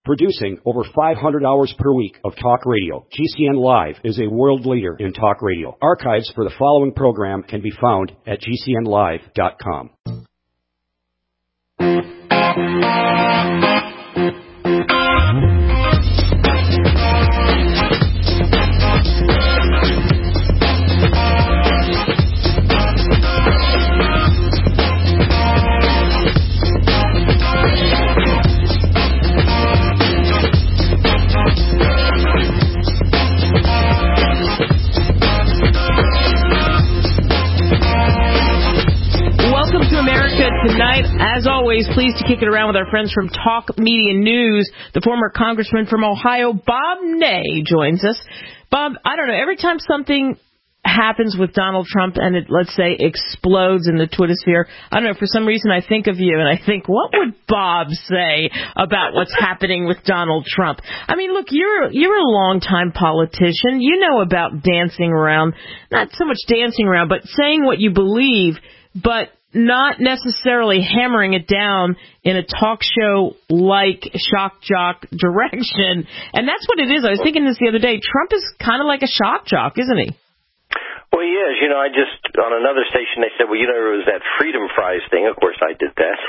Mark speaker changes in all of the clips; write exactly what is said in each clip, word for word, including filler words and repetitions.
Speaker 1: Producing over five hundred hours per week of talk radio, G C N Live is a world leader in talk radio. Archives for the following program can be found at G C N live dot com.
Speaker 2: Tonight, as always, pleased to kick it around with our friends from Talk Media News. The former congressman from Ohio, Bob Ney, joins us. Bob, I don't know, every time something happens with Donald Trump and it, let's say, explodes in the Twitter sphere, I don't know, for some reason I think of you and I think, what would Bob say about what's happening with Donald Trump? I mean, look, you're you're a longtime politician. You know about dancing around, not so much dancing around, but saying what you believe, but not necessarily hammering it down in a talk show like shock jock direction. And that's what it is. I was thinking this the other day. Trump is kind of like a shock jock, isn't he?
Speaker 3: Well, he is. You know, I just, on another station, they said, well, you know, it was that Freedom Fries thing. Of course, I did that.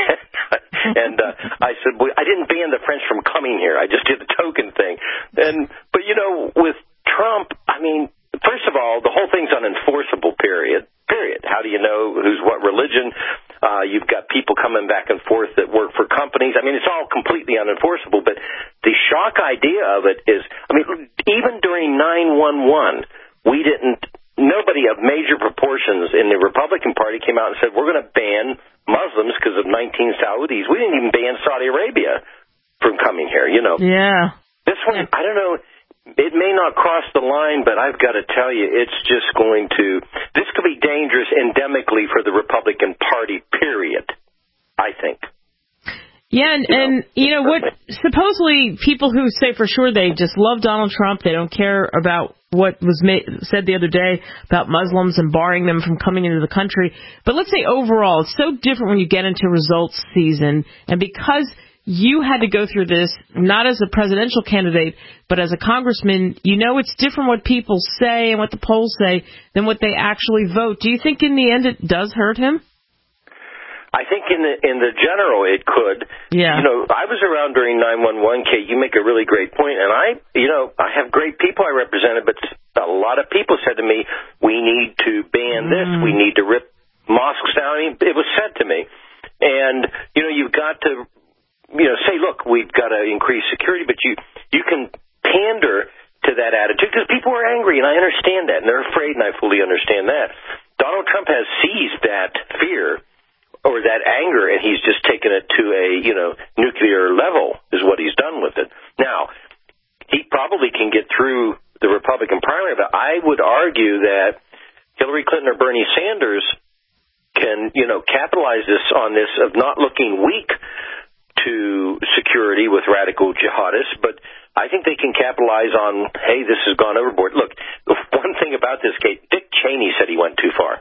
Speaker 3: and uh, I said, well, I didn't ban the French from coming here. I just did the token thing. And But, you know, with Trump, I mean, first of all, the whole thing's unenforceable, period. Period. How do you know who's what religion? Uh, you've got people coming back and forth that work for companies. I mean, it's all completely unenforceable. But the shock idea of it is, I mean, even during nine one one, we didn't, nobody of major proportions in the Republican Party came out and said, we're going to ban Muslims because of nineteen Saudis. We didn't even ban Saudi Arabia from coming here, you know.
Speaker 2: Yeah.
Speaker 3: This one, I don't know. It may not cross the line, but I've got to tell you, it's just going to, this could be dangerous endemically for the Republican Party, period, I think.
Speaker 2: Yeah, and, you know, and you know what, supposedly people who say for sure they just love Donald Trump, they don't care about what was made, said the other day about Muslims and barring them from coming into the country. But let's say overall, it's so different when you get into results season, and because you had to go through this, not as a presidential candidate, but as a congressman, you know it's different what people say and what the polls say than what they actually vote. Do you think in the end it does hurt him?
Speaker 3: I think in the in the general it could.
Speaker 2: Yeah.
Speaker 3: You know, I was around during nine one one, Kate. You make a really great point, and I, you know, I have great people I represented, but a lot of people said to me, we need to ban mm. this, we need to rip mosques down. I mean, it was said to me. And, you know, you've got to, you know, say, look, we've got to increase security, but you, you can pander to that attitude because people are angry, and I understand that, and they're afraid, and I fully understand that. Donald Trump has seized that fear or that anger, and he's just taken it to a, you know, nuclear level is what he's done with it. Now, he probably can get through the Republican primary, but I would argue that Hillary Clinton or Bernie Sanders can, you know, capitalize this on this of not looking weak to security with radical jihadists, but I think they can capitalize on, hey, this has gone overboard. Look, one thing about this, Kate, Dick Cheney said he went too far.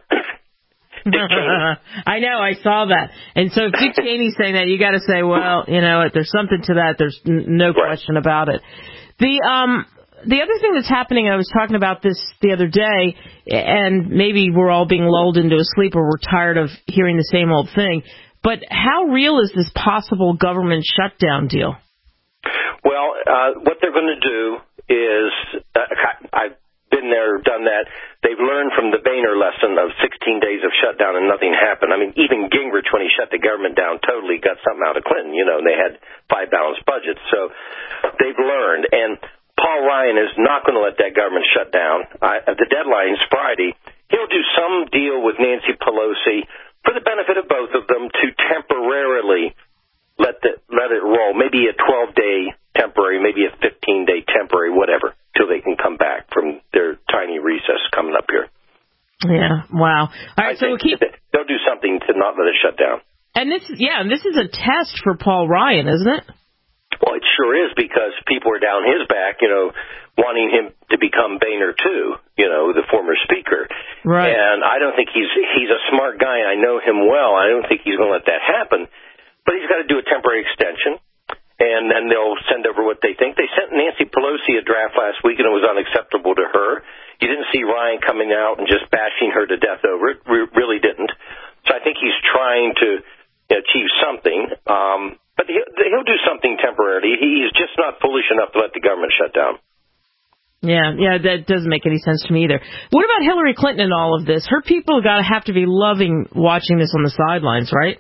Speaker 2: I know, I saw that. And so if Dick Cheney's saying that, you got to say, well, you know, there's something to that. There's n- no right. question about it. The um the other thing that's happening, I was talking about this the other day, and maybe we're all being lulled into a sleep or we're tired of hearing the same old thing, but how real is this possible government shutdown deal?
Speaker 3: Well, uh, what they're going to do is, uh, I've been there, done that. They've learned from the Boehner lesson of sixteen days of shutdown and nothing happened. I mean, even Gingrich, when he shut the government down totally, got something out of Clinton. You know, they had five balanced budgets. So they've learned. And Paul Ryan is not going to let that government shut down. I, the deadline's Friday. He'll do some deal with Nancy Pelosi for the benefit of both of them to temporarily let the, let it roll. Maybe a twelve-day temporary, maybe a fifteen-day temporary, whatever, till they can come back from their tiny recess coming up here.
Speaker 2: Yeah, wow. All right,
Speaker 3: I
Speaker 2: so we'll keep...
Speaker 3: They'll do something to not let it shut down.
Speaker 2: And this, yeah, and this is a test for Paul Ryan, isn't it?
Speaker 3: Well, it sure is, because people are down his back, you know, wanting him to become Boehner too, you know, the former speaker.
Speaker 2: Right.
Speaker 3: And I don't think he's he's a smart guy. I know him well. I don't think he's going to let that happen. But he's got to do a temporary extension. and then they'll send over what they think. They sent Nancy Pelosi a draft last week, and it was unacceptable to her. You didn't see Ryan coming out and just bashing her to death over it. Re- really didn't. So I think he's trying to you know, achieve something. Um, but he'll, he'll do something temporarily. He's just not foolish enough to let the government shut down.
Speaker 2: Yeah, yeah, that doesn't make any sense to me either. What about Hillary Clinton in all of this? Her people got to have to be loving watching this on the sidelines, right?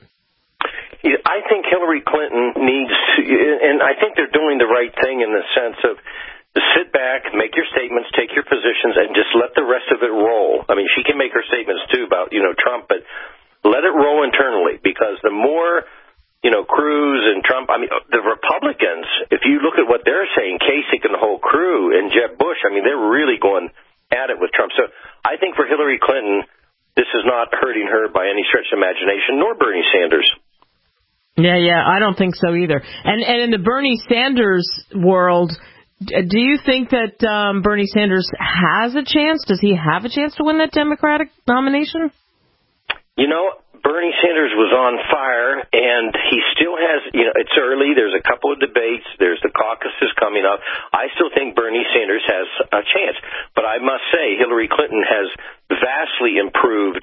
Speaker 3: I think Hillary Clinton needs, and I think they're doing the right thing in the sense of sit back, make your statements, take your positions, and just let the rest of it roll. I mean, she can make her statements, too, about, you know, Trump, but let it roll internally, because the more, you know, Cruz and Trump, I mean, the Republicans, if you look at what they're saying, Kasich and the whole crew, and Jeb Bush, I mean, they're really going at it with Trump. So I think for Hillary Clinton, this is not hurting her by any stretch of imagination, nor Bernie Sanders.
Speaker 2: Yeah, yeah, I don't think so either. And and in the Bernie Sanders world, do you think that um, Bernie Sanders has a chance? Does he have a chance to win that Democratic nomination?
Speaker 3: You know, Bernie Sanders was on fire, and he still has, you know, it's early. There's a couple of debates. There's the caucuses coming up. I still think Bernie Sanders has a chance. But I must say, Hillary Clinton has vastly improved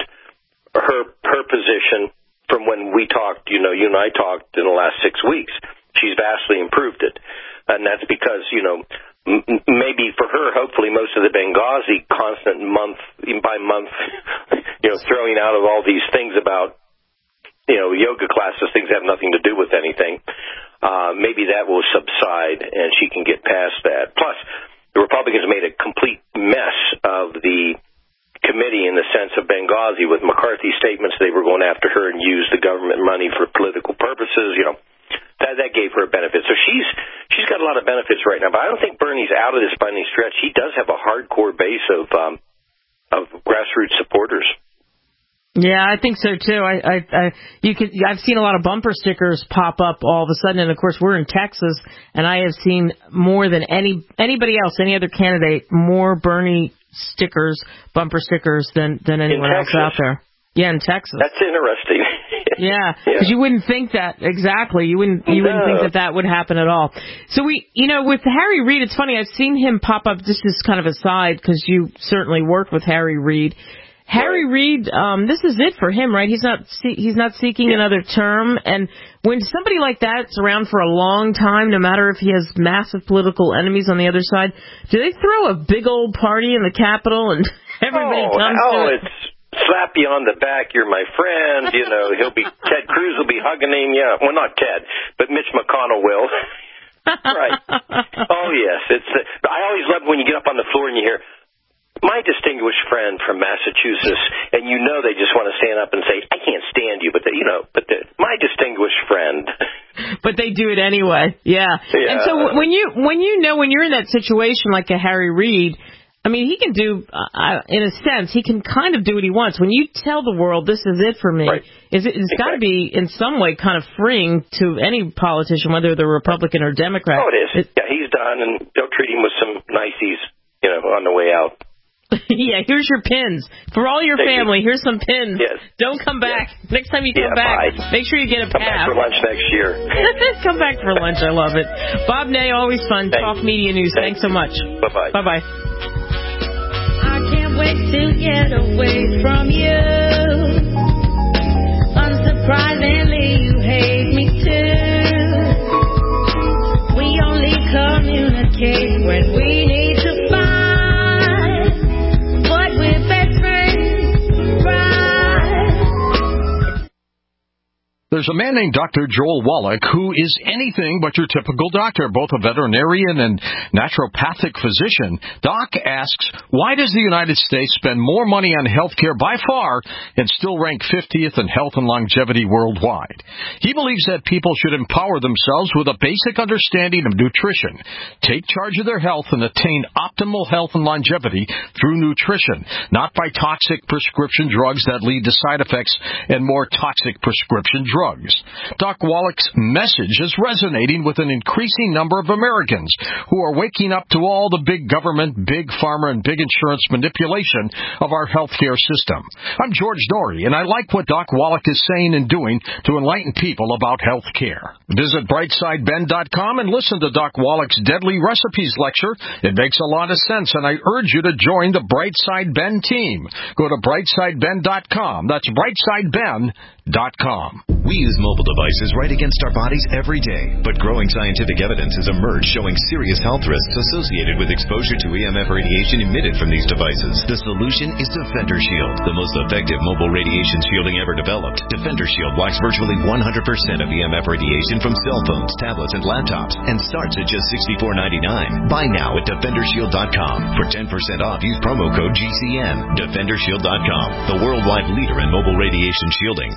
Speaker 3: her her position from when we talked, you know, you and I talked in the last six weeks. She's vastly improved it. And that's because, you know, m- maybe for her, hopefully most of the Benghazi constant month by month, you know, throwing out of all these things about, you know, yoga classes, things have nothing to do with anything. Uh, maybe that will subside and she can get past that. Plus, the Republicans made a complete mess of the committee in the sense of Benghazi with McCarthy's statements. They were going after her and used the government money for political purposes. You know, that that gave her a benefit. So she's she's got a lot of benefits right now. But I don't think Bernie's out of this by any stretch. He does have a hardcore base of um, of grassroots supporters.
Speaker 2: Yeah, I think so too. I, I, I, you could. I've seen a lot of bumper stickers pop up all of a sudden, and of course we're in Texas, and I have seen more than any anybody else, any other candidate, more Bernie stickers, bumper stickers than than anyone else out there. Yeah, in Texas.
Speaker 3: That's interesting.
Speaker 2: Yeah, because yeah. you wouldn't think that exactly. You wouldn't. You no. wouldn't think that that would happen at all. So we, you know, with Harry Reid, it's funny. I've seen him pop up. This is kind of a side because you certainly worked with Harry Reid. Harry Reid, um, this is it for him, right? He's not he's not seeking yeah. another term. And when somebody like that's around for a long time, no matter if he has massive political enemies on the other side, do they throw a big old party in the Capitol and everybody
Speaker 3: oh,
Speaker 2: comes
Speaker 3: oh,
Speaker 2: to it?
Speaker 3: It's slap you on the back, you're my friend. You know, he'll be Ted Cruz will be hugging him. Yeah, well, not Ted, but Mitch McConnell will. Right. Oh yes, it's. Uh, I always love when you get up on the floor and you hear, my distinguished friend from Massachusetts, and you know they just want to stand up and say, I can't stand you, but, they, you know, but my distinguished friend.
Speaker 2: But they do it anyway, yeah. yeah. And so when you when you know, when you're in that situation like a Harry Reid, I mean, he can do, uh, in a sense, he can kind of do what he wants. When you tell the world, this is it for me,
Speaker 3: right.
Speaker 2: is it, it's exactly. got to be in some way kind of freeing to any politician, whether they're Republican or Democrat.
Speaker 3: Oh, it is.
Speaker 2: It,
Speaker 3: yeah, he's done, and they'll treat him with some niceties, you know, on the way out.
Speaker 2: Yeah, here's your pins. For all your
Speaker 3: Thank
Speaker 2: family,
Speaker 3: you.
Speaker 2: here's some pins.
Speaker 3: Yes.
Speaker 2: Don't come back.
Speaker 3: Yes.
Speaker 2: Next time you come
Speaker 3: yeah,
Speaker 2: back,
Speaker 3: bye.
Speaker 2: make sure you get a
Speaker 3: come
Speaker 2: pass.
Speaker 3: Come back for lunch next year.
Speaker 2: Come back for lunch. I love it. Bob Ney, always fun.
Speaker 3: Thanks.
Speaker 2: Talk Media News.
Speaker 3: Thanks,
Speaker 2: Thanks so much.
Speaker 3: Bye-bye.
Speaker 2: Bye-bye.
Speaker 4: I can't wait to get away from you. Unsurprisingly, you hate me too. We only communicate when we need to find.
Speaker 5: There's a man named Doctor Joel Wallach who is anything but your typical doctor, both a veterinarian and naturopathic physician. Doc asks, why does the United States spend more money on health care by far and still rank fiftieth in health and longevity worldwide? He believes that people should empower themselves with a basic understanding of nutrition, take charge of their health, and attain optimal health and longevity through nutrition, not by toxic prescription drugs that lead to side effects and more toxic prescription drugs. drugs. Doc Wallach's message is resonating with an increasing number of Americans who are waking up to all the big government, big pharma, and big insurance manipulation of our healthcare system. I'm George Dory, and I like what Doc Wallach is saying and doing to enlighten people about health care. Visit brightside ben dot com and listen to Doc Wallach's Deadly Recipes lecture. It makes a lot of sense, and I urge you to join the Brightside Ben team. Go to brightside ben dot com. That's brightside ben dot com.
Speaker 6: We use mobile devices right against our bodies every day, but growing scientific evidence has emerged showing serious health risks associated with exposure to E M F radiation emitted from these devices. The solution is Defender Shield, the most effective mobile radiation shielding ever developed. Defender Shield blocks virtually one hundred percent of E M F radiation from cell phones, tablets, and laptops, and starts at just sixty-four ninety-nine. Buy now at defender shield dot com. For ten percent off, use promo code G C N. defender shield dot com, the worldwide leader in mobile radiation shielding.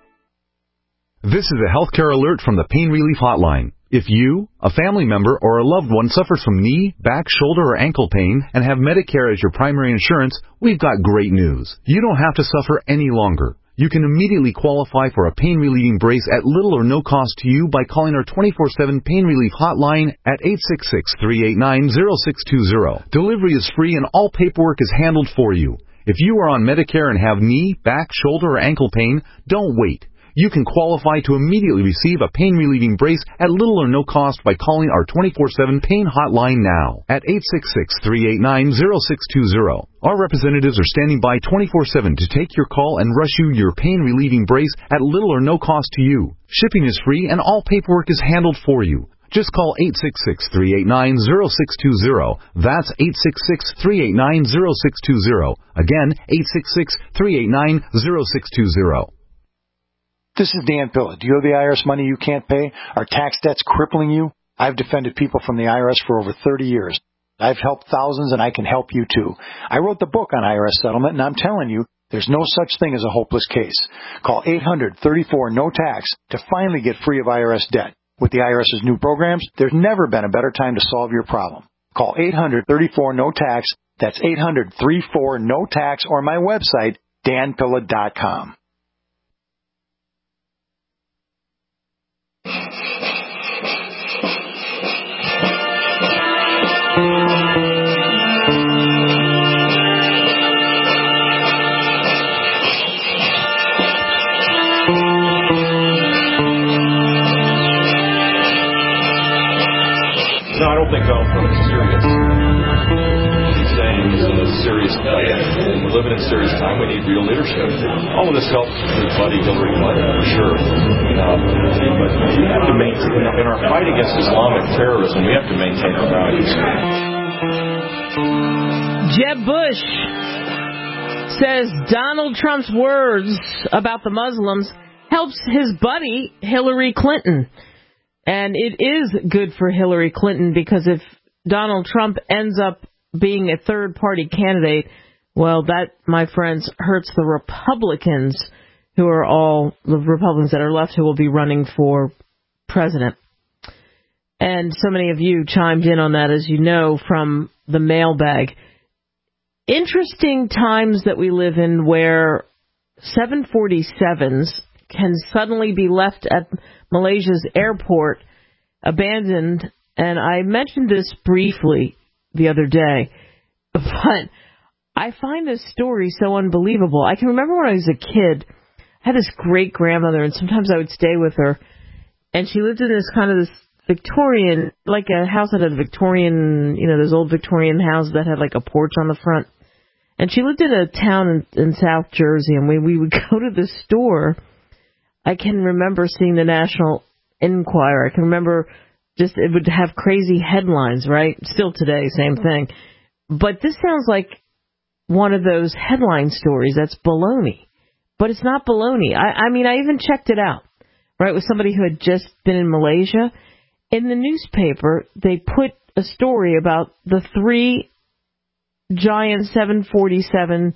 Speaker 7: This is a healthcare alert from the Pain Relief Hotline. If you, a family member, or a loved one suffers from knee, back, shoulder, or ankle pain and have Medicare as your primary insurance, we've got great news. You don't have to suffer any longer. You can immediately qualify for a pain-relieving brace at little or no cost to you by calling our twenty-four seven Pain Relief Hotline at eight six six, three eight nine, zero six two zero. Delivery is free and all paperwork is handled for you. If you are on Medicare and have knee, back, shoulder, or ankle pain, don't wait. You can qualify to immediately receive a pain-relieving brace at little or no cost by calling our twenty-four seven Pain Hotline now at eight six six, three eight nine, zero six two zero. Our representatives are standing by twenty-four seven to take your call and rush you your pain-relieving brace at little or no cost to you. Shipping is free and all paperwork is handled for you. Just call eight six six, three eight nine, zero six two zero. That's eight six six, three eight nine, zero six two zero. Again, eight six six, three eight nine, zero six two zero.
Speaker 8: This is Dan Pilla. Do you owe the I R S money you can't pay? Are tax debts crippling you? I've defended people from the I R S for over thirty years. I've helped thousands, and I can help you too. I wrote the book on I R S settlement, and I'm telling you, there's no such thing as a hopeless case. Call eight hundred, thirty-four, no tax to finally get free of I R S debt. With the IRS's new programs, there's never been a better time to solve your problem. Call eight hundred, thirty-four, no tax. That's eight hundred, thirty-four, no tax, or my website, dan pilla dot com.
Speaker 9: No, I don't think Donald Trump is serious. He's saying he's in a serious plan, and we're living in a serious time. We need real leadership. All of this helps his buddy Hillary Clinton, for sure. Um, but we have to maintain, in our fight against Islamic terrorism, we have to maintain our values.
Speaker 2: Jeb Bush says Donald Trump's words about the Muslims helps his buddy Hillary Clinton. And it is good for Hillary Clinton because if Donald Trump ends up being a third-party candidate, well, that, my friends, hurts the Republicans who are all the Republicans that are left who will be running for president. And so many of you chimed in on that, as you know, from the mailbag. Interesting times that we live in where seven forty-sevens can suddenly be left at Malaysia's airport, abandoned, and I mentioned this briefly the other day, but I find this story so unbelievable. I can remember when I was a kid, I had this great-grandmother, and sometimes I would stay with her, and she lived in this kind of this Victorian, like a house that had a Victorian, you know, those old Victorian houses that had like a porch on the front, and she lived in a town in, in South Jersey, and when we would go to the store, I can remember seeing the National Enquirer. I can remember just it would have crazy headlines, right? Still today, same thing. But this sounds like one of those headline stories that's baloney. But it's not baloney. I, I mean, I even checked it out, right, with somebody who had just been in Malaysia. In the newspaper, they put a story about the three giant seven forty-seven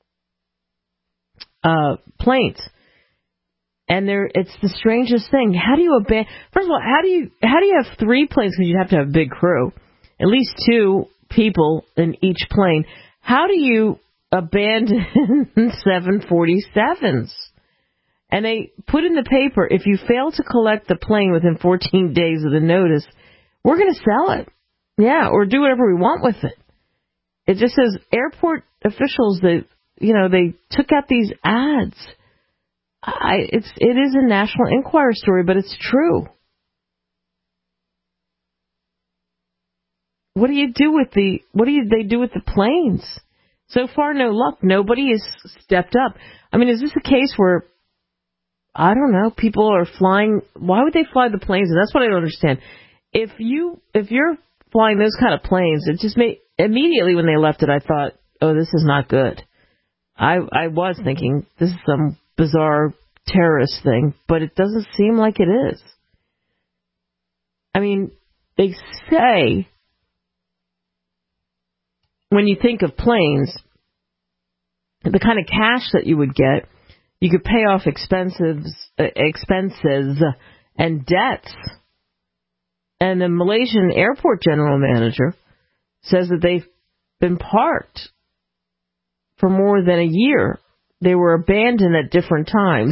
Speaker 2: uh, planes. And there, it's the strangest thing. How do you abandon? First of all, how do you how do you have three planes? Because you'd have to have a big crew, at least two people in each plane. How do you abandon seven forty-sevens? And they put in the paper, if you fail to collect the plane within fourteen days of the notice, we're going to sell it. Yeah, or do whatever we want with it. It just says airport officials, that, you know, they took out these ads. I, it's, it is a National Enquirer story, but it's true. What do you do with the, what do you, they do with the planes? So far, no luck. Nobody has stepped up. I mean, is this a case where, I don't know, people are flying, why would they fly the planes? And that's what I don't understand. If you, if you're flying those kind of planes, it just made, immediately when they left it, I thought, oh, this is not good. I, I was thinking, this is some bizarre terrorist thing, but it doesn't seem like it is. I mean, they say, when you think of planes, the kind of cash that you would get, you could pay off expenses, uh, expenses and debts. And the Malaysian airport general manager says that they've been parked for more than a year. They were abandoned at different times.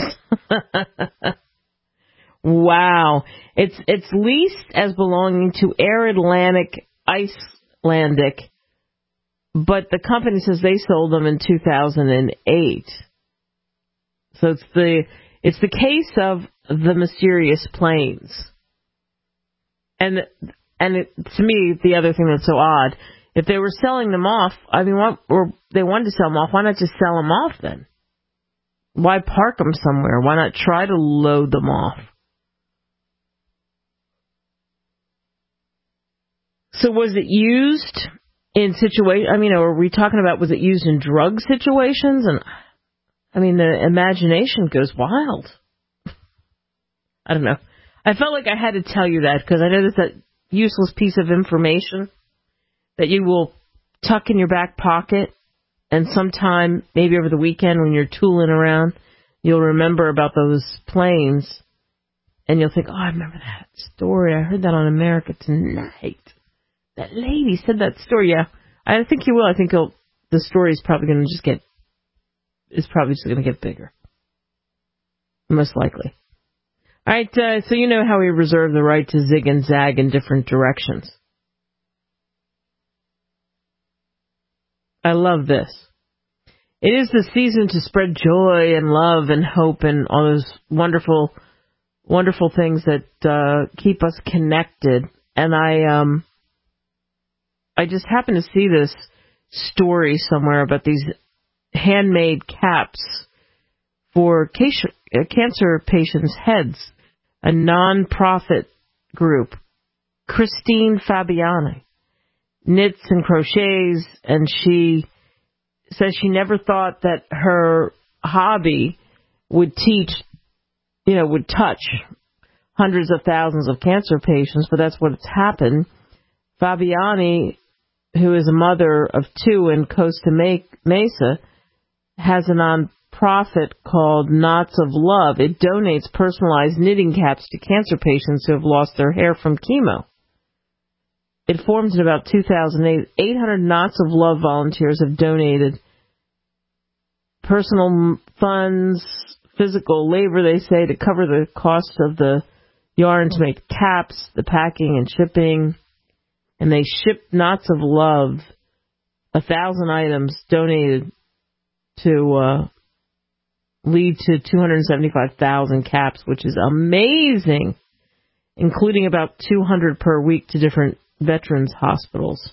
Speaker 2: Wow. It's it's leased as belonging to Air Atlantic Icelandic, but the company says they sold them in two thousand eight. So it's the it's the case of the mysterious planes. And and it, to me, the other thing that's so odd, if they were selling them off, I mean, what, or they wanted to sell them off, why not just sell them off then? Why park them somewhere? Why not try to load them off? So was it used in situation? I mean, are we talking about, was it used in drug situations? And I mean, the imagination goes wild. I don't know. I felt like I had to tell you that because I know that's that useless piece of information that you will tuck in your back pocket, and sometime, maybe over the weekend when you're tooling around, you'll remember about those planes, and you'll think, oh, I remember that story. I heard that on America Tonight. That lady said that story. Yeah, I think you will. I think you'll, the story is probably going to just get, is probably just going to get bigger. Most likely. All right, uh, so you know how we reserve the right to zig and zag in different directions. I love this. It is the season to spread joy and love and hope and all those wonderful, wonderful things that uh, keep us connected. And I, um, I just happened to see this story somewhere about these handmade caps for cancer patients' heads. A non-profit group, Christine Fabiani, knits and crochets, and she says she never thought that her hobby would teach, you know, would touch hundreds of thousands of cancer patients, but that's what's happened. Fabiani, who is a mother of two in Costa Mesa, has a non-profit called Knots of Love. It donates personalized knitting caps to cancer patients who have lost their hair from chemo. It formed in about two thousand eight. eight hundred Knots of Love volunteers have donated personal funds, physical labor, they say, to cover the cost of the yarn to make caps, the packing and shipping. And they shipped Knots of Love, a thousand items donated to uh, lead to two hundred seventy-five thousand caps, which is amazing, including about two hundred per week to different veterans hospitals.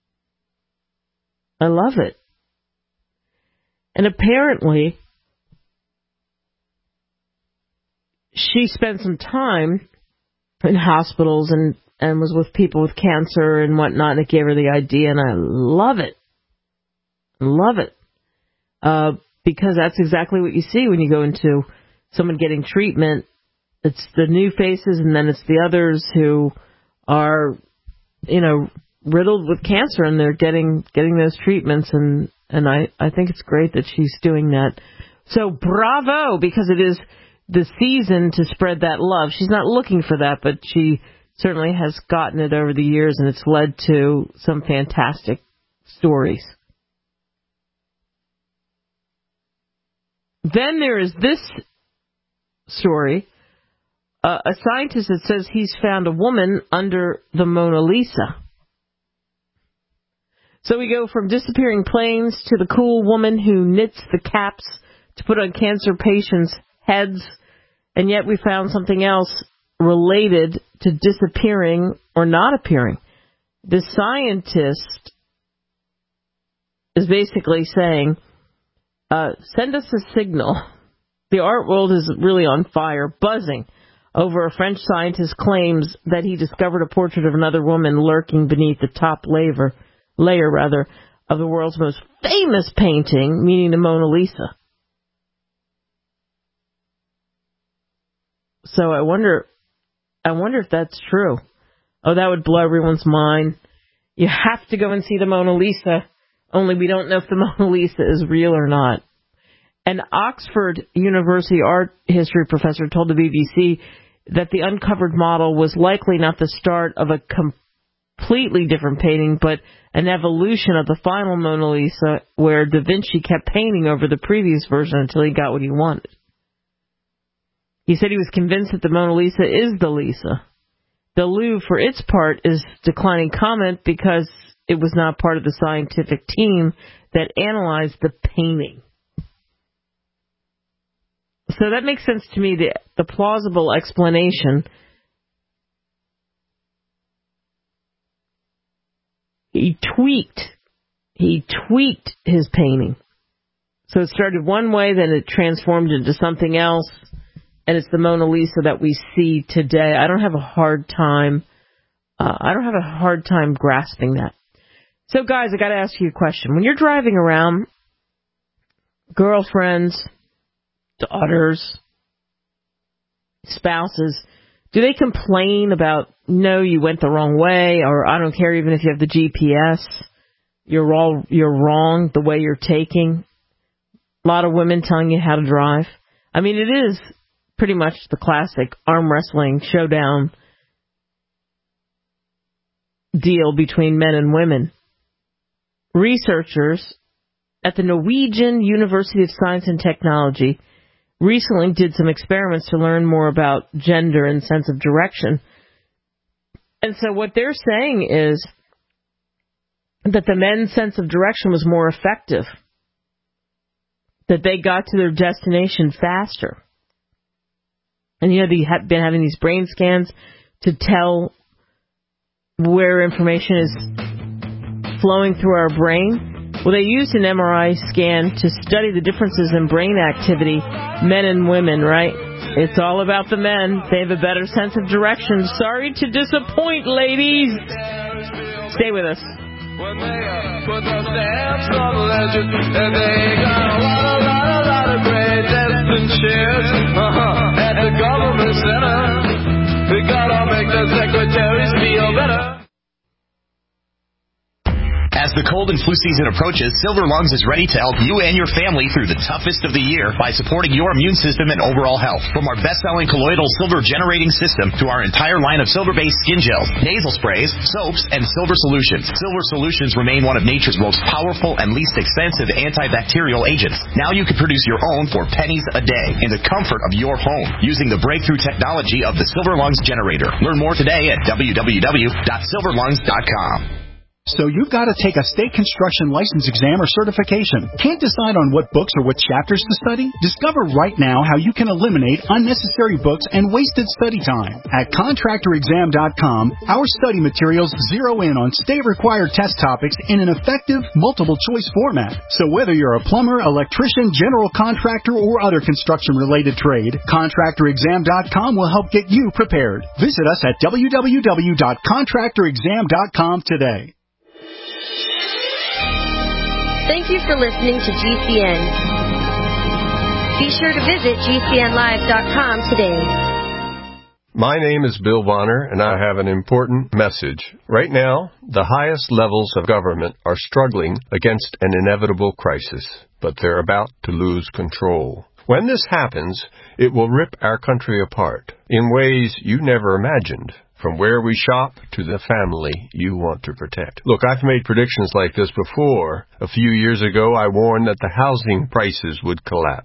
Speaker 2: I love it. And apparently, she spent some time in hospitals and, and was with people with cancer and whatnot, and it gave her the idea, and I love it. Love it. Uh, because that's exactly what you see when you go into someone getting treatment. It's the new faces, and then it's the others who are, you know, riddled with cancer, and they're getting getting those treatments, and, and I, I think it's great that she's doing that. So bravo, because it is the season to spread that love. She's not looking for that, but she certainly has gotten it over the years, and it's led to some fantastic stories. Then there is this story, uh, a scientist that says he's found a woman under the Mona Lisa. So we go from disappearing planes to the cool woman who knits the caps to put on cancer patients' heads, and yet we found something else related to disappearing or not appearing. The scientist is basically saying, uh, send us a signal. The art world is really on fire, buzzing over a French scientist's claims that he discovered a portrait of another woman lurking beneath the top layer, layer rather, of the world's most famous painting, meaning the Mona Lisa. So I wonder, I wonder if that's true. Oh, that would blow everyone's mind. You have to go and see the Mona Lisa, only we don't know if the Mona Lisa is real or not. An Oxford University art history professor told the B B C that the uncovered model was likely not the start of a completely different painting, but an evolution of the final Mona Lisa, where Da Vinci kept painting over the previous version until he got what he wanted. He said he was convinced that the Mona Lisa is the Lisa. The Louvre, for its part, is declining comment because it was not part of the scientific team that analyzed the painting. So that makes sense to me, the, the plausible explanation. He tweaked, he tweaked his painting. So it started one way, then it transformed into something else, and it's the Mona Lisa that we see today. I don't have a hard time, uh, I don't have a hard time grasping that. So guys, I got to ask you a question. When you're driving around, girlfriends, daughters, spouses, do they complain about, no, you went the wrong way, or I don't care even if you have the G P S, you're all, you're wrong the way you're taking? A lot of women telling you how to drive. I mean, it is pretty much the classic arm wrestling showdown deal between men and women. Researchers at the Norwegian University of Science and Technology recently did some experiments to learn more about gender and sense of direction. And so what they're saying is that the men's sense of direction was more effective, that they got to their destination faster. And, you know, they have been having these brain scans to tell where information is flowing through our brain. Well, they used an M R I scan to study the differences in brain activity, men and women, right? It's all about the men. They have a better sense of direction. Sorry to disappoint, ladies. Stay with us. When they uh, put those stamps on the ledger, and they got a lot, a lot, a lot of great destined shares uh-huh, at the government center. We gotta make the secretaries feel better.
Speaker 10: As the cold and flu season approaches, Silver Lungs is ready to help you and your family through the toughest of the year by supporting your immune system and overall health. From our best-selling colloidal silver generating system to our entire line of silver-based skin gels, nasal sprays, soaps, and silver solutions. Silver solutions remain one of nature's most powerful and least expensive antibacterial agents. Now you can produce your own for pennies a day in the comfort of your home using the breakthrough technology of the Silver Lungs generator. Learn more today at w w w dot silver lungs dot com.
Speaker 11: So you've got to take a state construction license exam or certification. Can't decide on what books or what chapters to study? Discover right now how you can eliminate unnecessary books and wasted study time. At contractor exam dot com, our study materials zero in on state-required test topics in an effective, multiple-choice format. So whether you're a plumber, electrician, general contractor, or other construction-related trade, contractor exam dot com will help get you prepared. Visit us at w w w dot contractor exam dot com today.
Speaker 12: Thank you for listening to G C N. Be sure to visit g c n live dot com today.
Speaker 13: My name is Bill Bonner, and I have an important message. Right now, the highest levels of government are struggling against an inevitable crisis, but they're about to lose control. When this happens, it will rip our country apart in ways you never imagined. From where we shop to the family you want to protect. Look, I've made predictions like this before. A few years ago, I warned that the housing prices would collapse.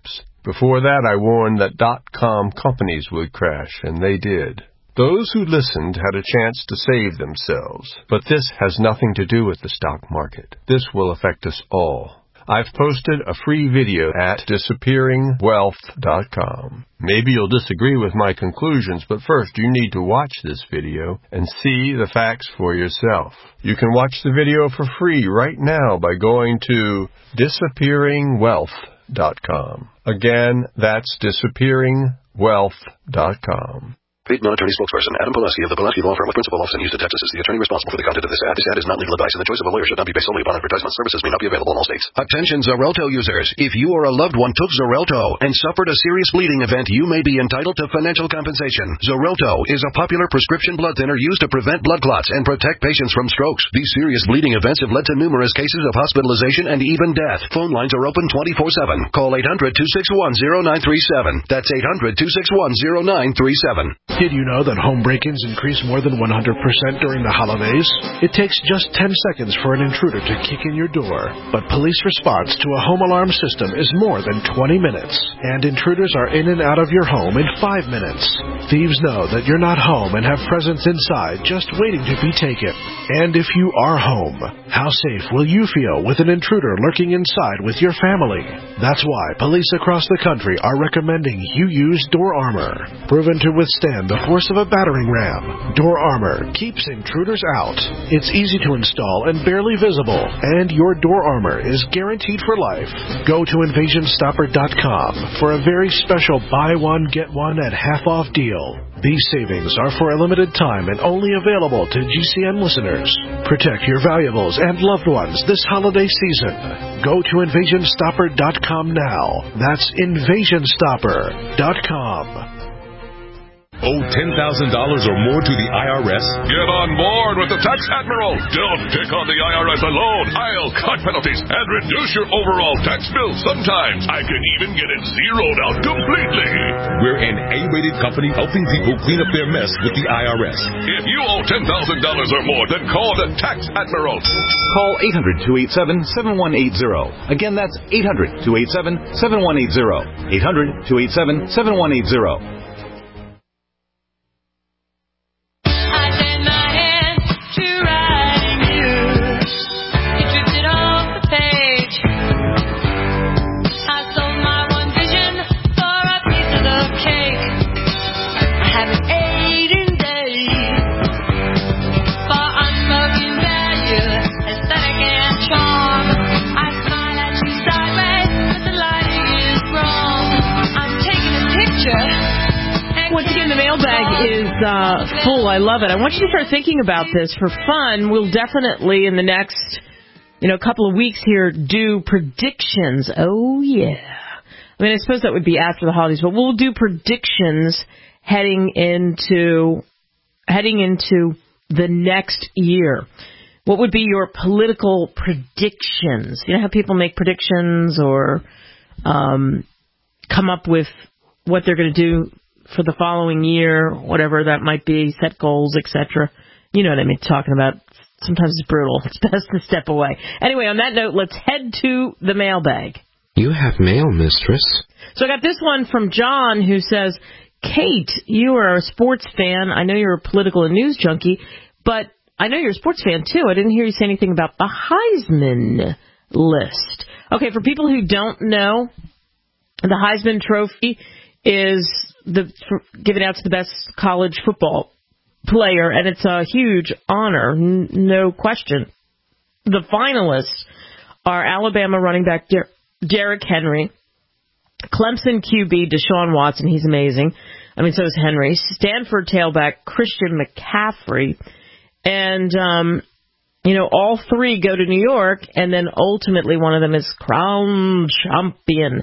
Speaker 13: Before that, I warned that dot-com companies would crash, and they did. Those who listened had a chance to save themselves, but this has nothing to do with the stock market. This will affect us all. I've posted a free video at disappearing wealth dot com. Maybe you'll disagree with my conclusions, but first you need to watch this video and see the facts for yourself. You can watch the video for free right now by going to disappearing wealth dot com. Again, that's disappearing wealth dot com.
Speaker 14: Paid non-attorney spokesperson Adam Pulaski of the Pulaski Law Firm with principal office in Houston, Texas is the attorney responsible for the content of this ad. This ad is not legal advice, and the choice of a lawyer should not be based solely upon advertisement. Services may not be available in all states.
Speaker 15: Attention Xarelto users. If you or a loved one took Xarelto and suffered a serious bleeding event, you may be entitled to financial compensation. Xarelto is a popular prescription blood thinner used to prevent blood clots and protect patients from strokes. These serious bleeding events have led to numerous cases of hospitalization and even death. Phone lines are open twenty-four seven. Call eight hundred, two six one, zero nine three seven. That's eight hundred, two six one, zero nine three seven.
Speaker 16: Did you know that home break-ins increase more than one hundred percent during the holidays? It takes just ten seconds for an intruder to kick in your door. But police response to a home alarm system is more than twenty minutes. And intruders are in and out of your home in five minutes. Thieves know that you're not home and have presents inside just waiting to be taken. And if you are home, how safe will you feel with an intruder lurking inside with your family? That's why police across the country are recommending you use Door Armor. Proven to withstand the force of a battering ram, Door Armor keeps intruders out. It's easy to install and barely visible, and your Door Armor is guaranteed for life. Go to invasion stopper dot com for a very special buy one, get one at half off deal. These savings are for a limited time and only available to G C N listeners. Protect your valuables and loved ones this holiday season. Go to invasion stopper dot com now. That's invasion stopper dot com.
Speaker 17: Owe ten thousand dollars or more to the I R S?
Speaker 18: Get on board with the Tax Admiral. Don't pick on the I R S alone. I'll cut penalties and reduce your overall tax bill. Sometimes I can even get it zeroed out completely.
Speaker 17: We're an A-rated company helping people clean up their mess with the I R S.
Speaker 18: If you owe ten thousand dollars or more, then call the Tax Admiral.
Speaker 7: Call eight hundred, two eight seven, seven one eight zero. Again, that's eight hundred, two eight seven, seven one eight zero. eight hundred, two eight seven, seven one eight zero.
Speaker 2: Uh, full. I love it. I want you to start thinking about this for fun. We'll definitely, in the next, you know, couple of weeks here, do predictions. Oh, yeah. I mean, I suppose that would be after the holidays, but we'll do predictions heading into, heading into the next year. What would be your political predictions? You know how people make predictions or um, come up with what they're going to do for the following year, whatever that might be, set goals, et cetera. You know what I mean, talking about. Sometimes it's brutal. It's best to step away. Anyway, on that note, let's head to the mailbag.
Speaker 19: You have mail, mistress.
Speaker 2: So I got this one from John, who says, Kate, you are a sports fan. I know you're a political and news junkie, but I know you're a sports fan, too. I didn't hear you say anything about the Heisman list. Okay, for people who don't know, the Heisman Trophy is the given out to the best college football player, and it's a huge honor, n- no question. The finalists are Alabama running back Der- Derrick Henry, Clemson Q B Deshaun Watson, he's amazing. I mean, so is Henry. Stanford tailback Christian McCaffrey, and um, you know, all three go to New York, and then ultimately one of them is crowned champion.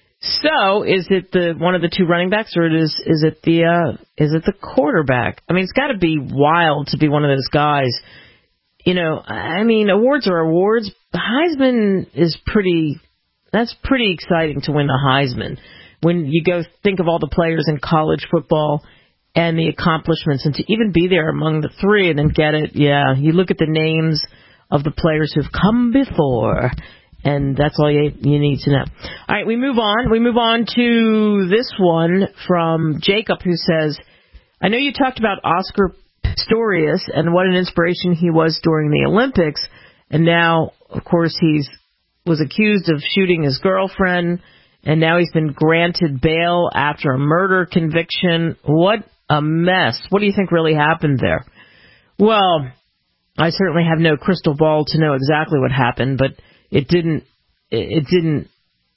Speaker 2: So, is it the one of the two running backs, or is is it the uh, is it the quarterback? I mean, it's got to be wild to be one of those guys. You know, I mean, awards are awards. The Heisman is pretty. That's pretty exciting to win the Heisman when you go think of all the players in college football and the accomplishments, and to even be there among the three and then get it. Yeah, you look at the names of the players who've come before. And that's all you, you need to know. All right, we move on. We move on to this one from Jacob, who says, I know you talked about Oscar Pistorius and what an inspiration he was during the Olympics. And now, of course, he's was accused of shooting his girlfriend. And now he's been granted bail after a murder conviction. What a mess. What do you think really happened there? Well, I certainly have no crystal ball to know exactly what happened, but it didn't it didn't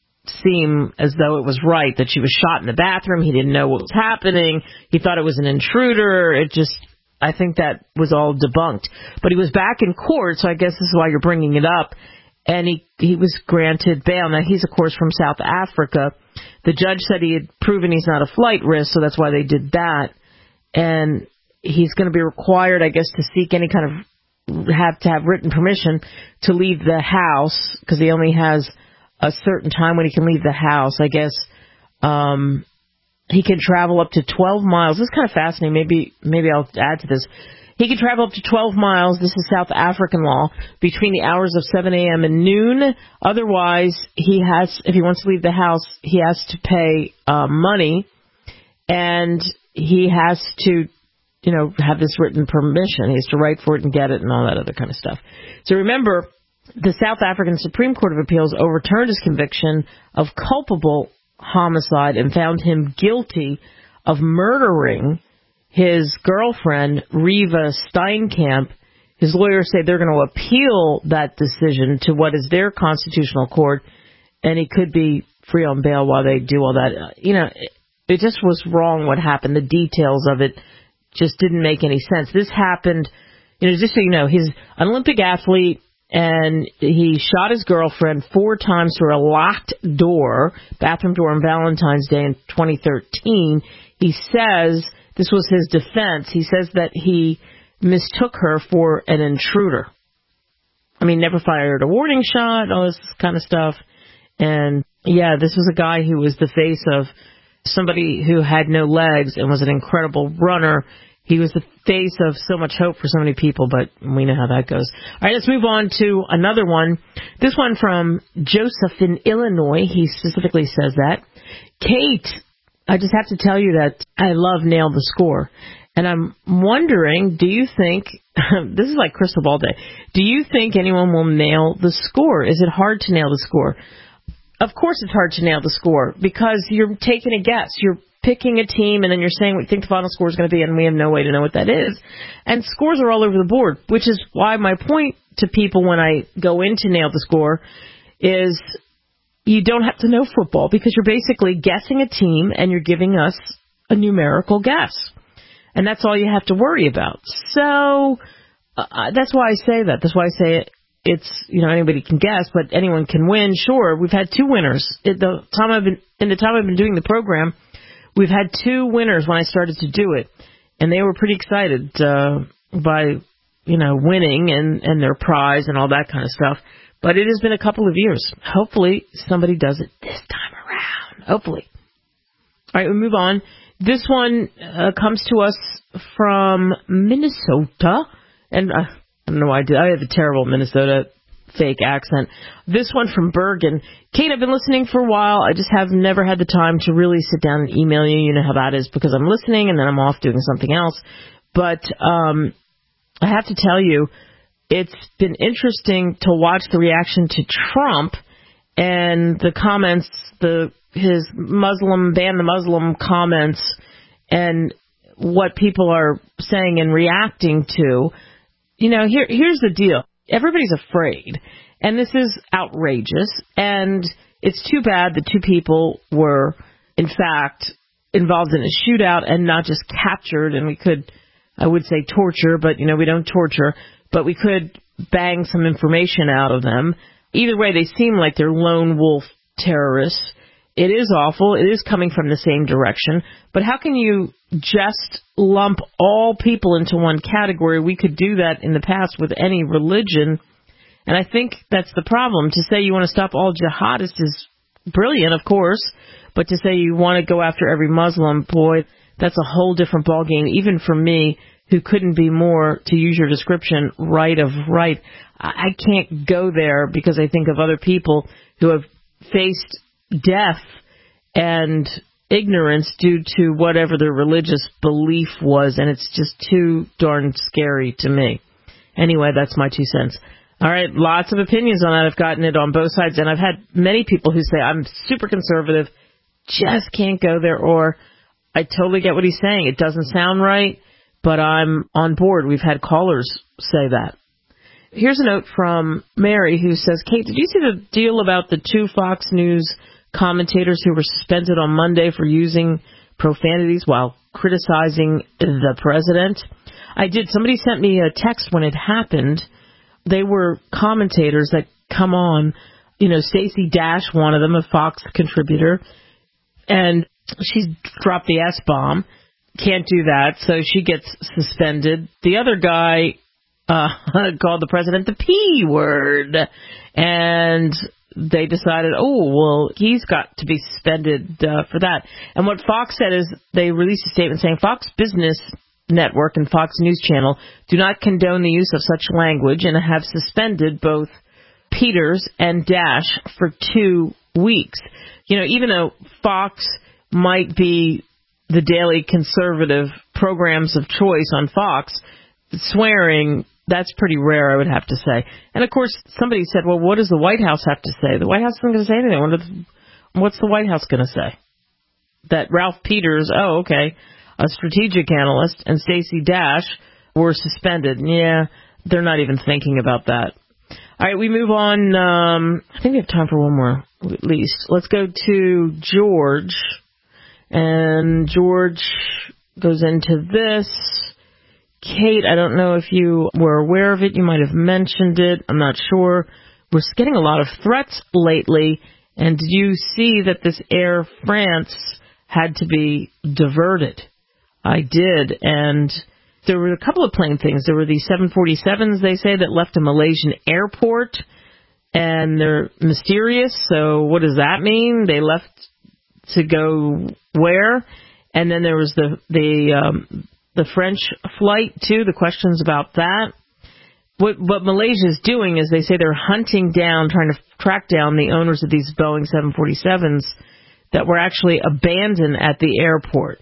Speaker 2: seem as though it was right that she was shot in the bathroom. He didn't know what was happening. He thought it was an intruder. It just, I think that was all debunked. But he was back in court, so I guess this is why you're bringing it up. And he, he was granted bail. Now, he's, of course, from South Africa. The judge said he had proven he's not a flight risk, so that's why they did that. And he's going to be required, I guess, to seek any kind of have to have written permission to leave the house, because he only has a certain time when he can leave the house. I guess um, he can travel up to twelve miles. This is kind of fascinating. Maybe maybe I'll add to this. He can travel up to twelve miles. This is South African law, between the hours of seven a.m. and noon. Otherwise, he has, if he wants to leave the house, he has to pay uh, money, and he has to, you know, have this written permission. He has to write for it and get it and all that other kind of stuff. So remember, the South African Supreme Court of Appeals overturned his conviction of culpable homicide and found him guilty of murdering his girlfriend, Reva Steenkamp. His lawyers say they're going to appeal that decision to what is their constitutional court, and he could be free on bail while they do all that. You know, it, it just was wrong what happened. The details of it just didn't make any sense. This happened, you know, just so you know, he's an Olympic athlete, and he shot his girlfriend four times through a locked door, bathroom door, on Valentine's Day in twenty thirteen. He says, this was his defense, he says that he mistook her for an intruder. I mean, never fired a warning shot, all this kind of stuff. And, yeah, this was a guy who was the face of somebody who had no legs and was an incredible runner. He was the face of so much hope for so many people, but we know how that goes. All right, let's move on to another one. This one from Joseph in Illinois. He specifically says that. Kate, I just have to tell you that I love Nail the Score. And I'm wondering, do you think, this is like crystal ball day, do you think anyone will nail the score? Is it hard to nail the score? Of course it's hard to nail the score, because you're taking a guess. You're picking a team, and then you're saying what you think the final score is going to be, and we have no way to know what that is. And scores are all over the board, which is why my point to people when I go into Nail the Score is you don't have to know football, because you're basically guessing a team, and you're giving us a numerical guess. And that's all you have to worry about. So uh, that's why I say that. That's why I say it. It's, you know, anybody can guess, but anyone can win. Sure, we've had two winners. At the time I've been, in the time I've been doing the program, we've had two winners when I started to do it, and they were pretty excited uh, by, you know, winning and, and their prize and all that kind of stuff. But it has been a couple of years. Hopefully somebody does it this time around. Hopefully. All right, we move on. This one uh, comes to us from Minnesota, and uh, I don't know why I did. I have a terrible Minnesota fake accent. This one from Bergen. Kate, I've been listening for a while. I just have never had the time to really sit down and email you. You know how that is, because I'm listening and then I'm off doing something else. But um, I have to tell you, it's been interesting to watch the reaction to Trump and the comments, the his Muslim, ban the Muslim comments, and what people are saying and reacting to. You know, here here's the deal. Everybody's afraid, and this is outrageous, and it's too bad the two people were, in fact, involved in a shootout and not just captured, and we could, I would say torture, but, you know, we don't torture, but we could bang some information out of them. Either way, they seem like they're lone wolf terrorists. It is awful. It is coming from the same direction. But how can you just lump all people into one category? We could do that in the past with any religion. And I think that's the problem. To say you want to stop all jihadists is brilliant, of course. But to say you want to go after every Muslim, boy, that's a whole different ballgame, even for me, who couldn't be more, to use your description, right of right. I can't go there because I think of other people who have faced death and ignorance due to whatever their religious belief was, and it's just too darn scary to me. Anyway, that's my two cents. All right, lots of opinions on that. I've gotten it on both sides, and I've had many people who say, I'm super conservative, just can't go there, or I totally get what he's saying. It doesn't sound right, but I'm on board. We've had callers say that. Here's a note from Mary who says, Kate, did you see the deal about the two Fox News commentators who were suspended on Monday for using profanities while criticizing the president? I did. Somebody sent me a text when it happened. They were commentators that come on, you know, Stacey Dash, one of them, a Fox contributor, and she dropped the S-bomb. Can't do that, so she gets suspended. The other guy uh, called the president the P word, and they decided, oh, well, he's got to be suspended uh, for that. And what Fox said is they released a statement saying Fox Business Network and Fox News Channel do not condone the use of such language and have suspended both Peters and Dash for two weeks. You know, even though Fox might be the daily conservative programs of choice on Fox, swearing, that's pretty rare, I would have to say. And, of course, somebody said, well, what does the White House have to say? The White House isn't going to say anything. What's the White House going to say? That Ralph Peters, oh, okay, a strategic analyst, and Stacey Dash were suspended. Yeah, they're not even thinking about that. All right, we move on. Um, I think we have time for one more, at least. Let's go to George. And George goes into this. Kate, I don't know if you were aware of it. You might have mentioned it. I'm not sure. We're getting a lot of threats lately. And did you see that this Air France had to be diverted? I did. And there were a couple of plane things. There were the seven forty-sevens, they say, that left a Malaysian airport. And they're mysterious. So what does that mean? They left to go where? And then there was the the um, the French flight, too, the questions about that. What, what Malaysia is doing is they say they're hunting down, trying to track down the owners of these Boeing seven forty-sevens that were actually abandoned at the airport.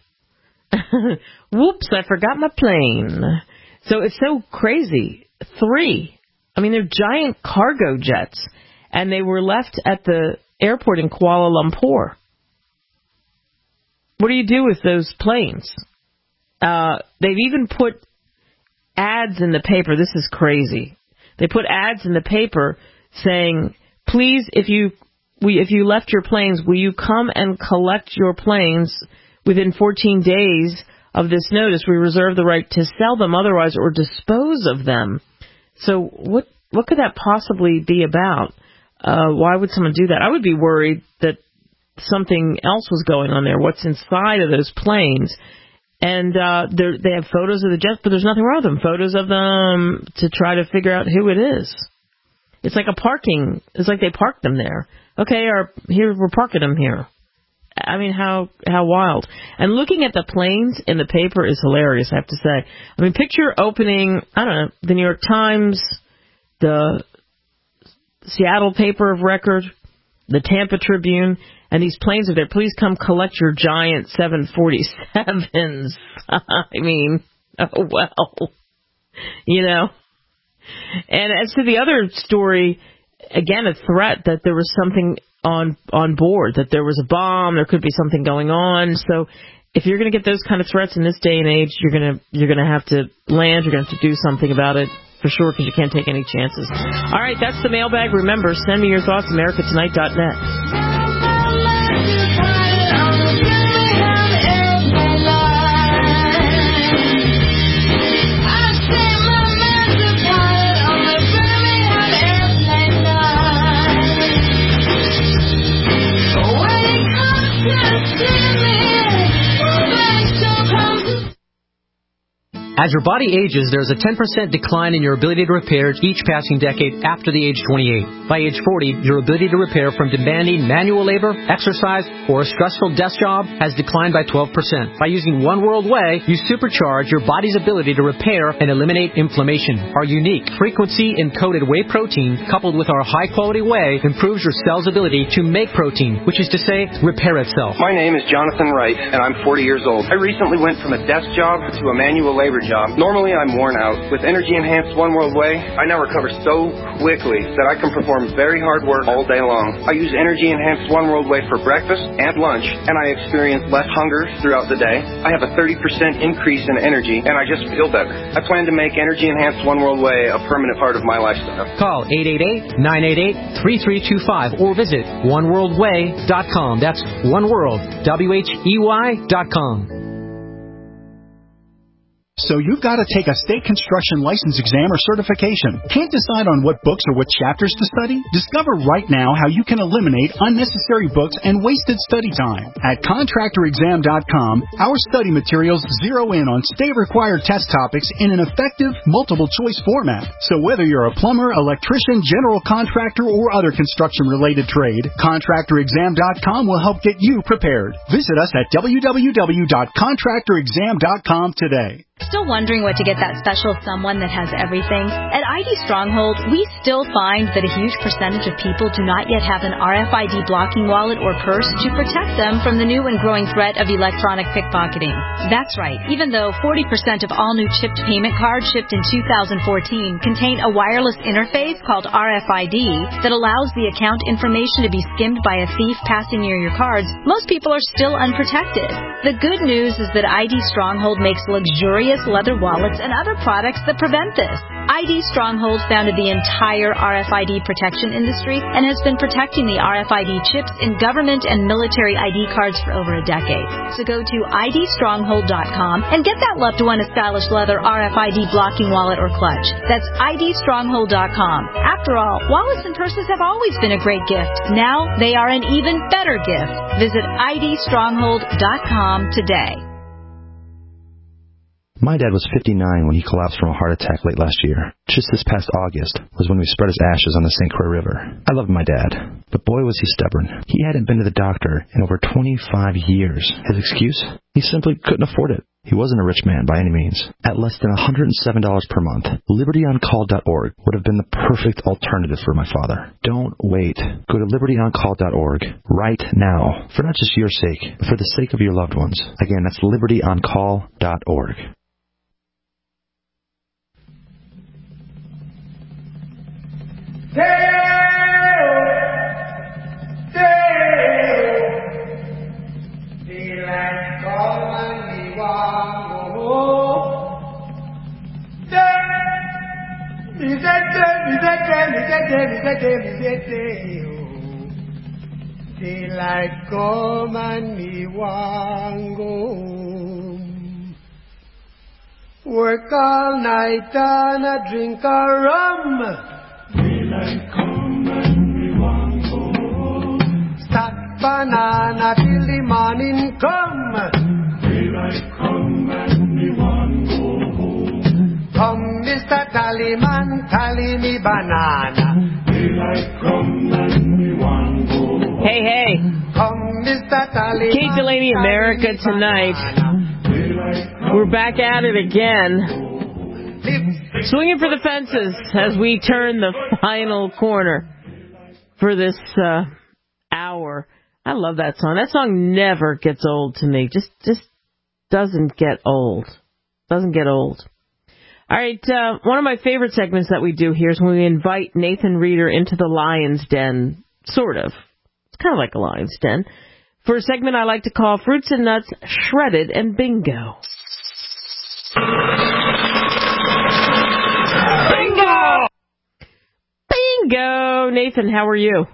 Speaker 2: Whoops, I forgot my plane. So it's so crazy. Three. I mean, they're giant cargo jets, and they were left at the airport in Kuala Lumpur. What do you do with those planes? Uh, they've even put ads in the paper. This is crazy. They put ads in the paper saying, please, if you we, if you left your planes, will you come and collect your planes within fourteen days of this notice? We reserve the right to sell them otherwise or dispose of them. So what what could that possibly be about? Uh, why would someone do that? I would be worried that something else was going on there. What's inside of those planes? And uh, they have photos of the jets, but there's nothing wrong with them. Photos of them to try to figure out who it is. It's like a parking. It's like they parked them there. Okay, our, here we're parking them here. I mean, how how wild. And looking at the planes in the paper is hilarious, I have to say. I mean, picture opening, I don't know, the New York Times, the Seattle paper of record, the Tampa Tribune, and these planes are there. Please come collect your giant seven forty-sevens. I mean, oh, well, you know. And as to the other story, again, a threat that there was something on on board, that there was a bomb, there could be something going on. So if you're going to get those kind of threats in this day and age, you're going to you're going to have to land, you're going to have to do something about it. For sure, because you can't take any chances. All right, that's the mailbag. Remember, send me your thoughts, america tonight dot net.
Speaker 20: As your body ages, there's a ten percent decline in your ability to repair each passing decade after the age twenty-eight. By age forty, your ability to repair from demanding manual labor, exercise, or a stressful desk job has declined by twelve percent. By using One World Whey, you supercharge your body's ability to repair and eliminate inflammation. Our unique frequency-encoded whey protein, coupled with our high-quality whey, improves your cell's ability to make protein, which is to say, repair itself.
Speaker 21: My name is Jonathan Wright, and I'm forty years old. I recently went from a desk job to a manual labor job. Normally, I'm worn out. With energy-enhanced One World Whey, I now recover so quickly that I can perform very hard work all day long. I use energy-enhanced One World Whey for breakfast and lunch, and I experience less hunger throughout the day. I have a thirty percent increase in energy, and I just feel better. I plan to make energy-enhanced One World Whey a permanent part of my lifestyle.
Speaker 20: Call eight eight eight, nine eight eight, three three two five or visit one world whey dot com. That's One World, W H E Y dot com.
Speaker 11: So you've got to take a state construction license exam or certification. Can't decide on what books or what chapters to study? Discover right now how you can eliminate unnecessary books and wasted study time. At contractor exam dot com, our study materials zero in on state-required test topics in an effective, multiple-choice format. So whether you're a plumber, electrician, general contractor, or other construction-related trade, contractor exam dot com will help get you prepared. Visit us at w w w dot contractor exam dot com today.
Speaker 22: Still wondering what to get that special someone that has everything? At I D Stronghold, we still find that a huge percentage of people do not yet have an R F I D blocking wallet or purse to protect them from the new and growing threat of electronic pickpocketing. That's right. Even though forty percent of all new chipped payment cards shipped in two thousand fourteen contain a wireless interface called R F I D that allows the account information to be skimmed by a thief passing near your cards, most people are still unprotected. The good news is that I D Stronghold makes luxurious leather wallets and other products that prevent this. I D Stronghold founded the entire R F I D protection industry and has been protecting the R F I D chips in government and military I D cards for over a decade. So go to I D stronghold dot com and get that loved one a stylish leather R F I D blocking wallet or clutch. That's I D stronghold dot com. After all, wallets and purses have always been a great gift. Now they are an even better gift. Visit I D stronghold dot com today.
Speaker 23: My dad was fifty-nine when he collapsed from a heart attack late last year. Just this past August was when we spread his ashes on the Saint Croix River. I loved my dad, but boy was he stubborn. He hadn't been to the doctor in over twenty-five years. His excuse? He simply couldn't afford it. He wasn't a rich man by any means. At less than one hundred seven dollars per month, liberty on call dot org would have been the perfect alternative for my father. Don't wait. Go to liberty on call dot org right now, for not just your sake, but for the sake of your loved ones. Again, that's liberty on call dot org.
Speaker 24: Daylight come and me want go home. Work all night and a drink a rum. Daylight come and me want go home. Stack banana till the morning come. Daylight come and me want go home. Come, Mister Tallyman, tally me banana. Daylight come and me want go home.
Speaker 2: Hey, hey.
Speaker 24: Come, Mister Tallyman.
Speaker 2: Kate Delaney, America Tonight. We're back at it again. Swinging for the fences as we turn the final corner for this uh, hour. I love that song. That song never gets old to me. Just just doesn't get old. Doesn't get old. All right, uh, one of my favorite segments that we do here is when we invite Nathan Reeder into the lion's den, sort of. It's kind of like a lion's den. For a segment I like to call Fruits and Nuts, Shredded and Bingo. Bingo! Bingo! Nathan, how are you?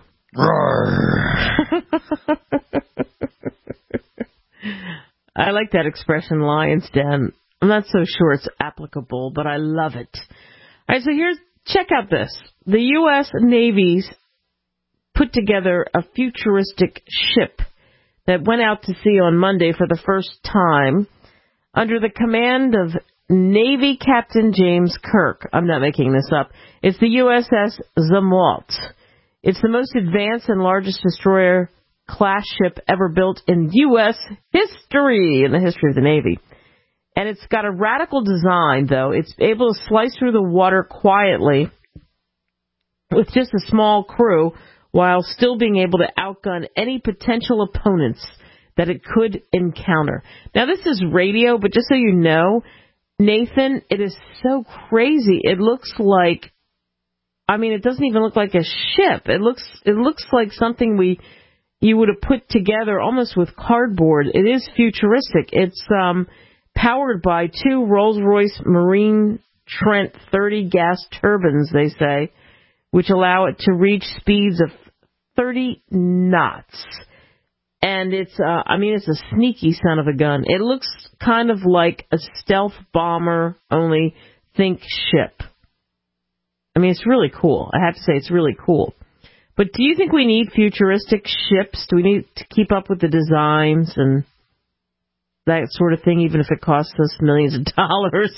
Speaker 2: I like that expression, lion's den. I'm not so sure it's applicable, but I love it. All right, so here's, check out this. The U S Navy's put together a futuristic ship that went out to sea on Monday for the first time under the command of Navy Captain James Kirk. I'm not making this up. It's the U S S Zumwalt. It's the most advanced and largest destroyer class ship ever built in U S history, in the history of the Navy. And it's got a radical design, though. It's able to slice through the water quietly with just a small crew while still being able to outgun any potential opponents that it could encounter. Now, this is radio, but just so you know, Nathan, it is so crazy. It looks like, I mean, it doesn't even look like a ship. It looks, it looks like something we, you would have put together almost with cardboard. It is futuristic. It's um, powered by two Rolls-Royce Marine Trent thirty gas turbines, they say, which allow it to reach speeds of thirty knots. And it's, uh, I mean, it's a sneaky son of a gun. It looks kind of like a stealth bomber, only think ship. I mean, it's really cool. I have to say, it's really cool. But do you think we need futuristic ships? Do we need to keep up with the designs and that sort of thing, even if it costs us millions of dollars?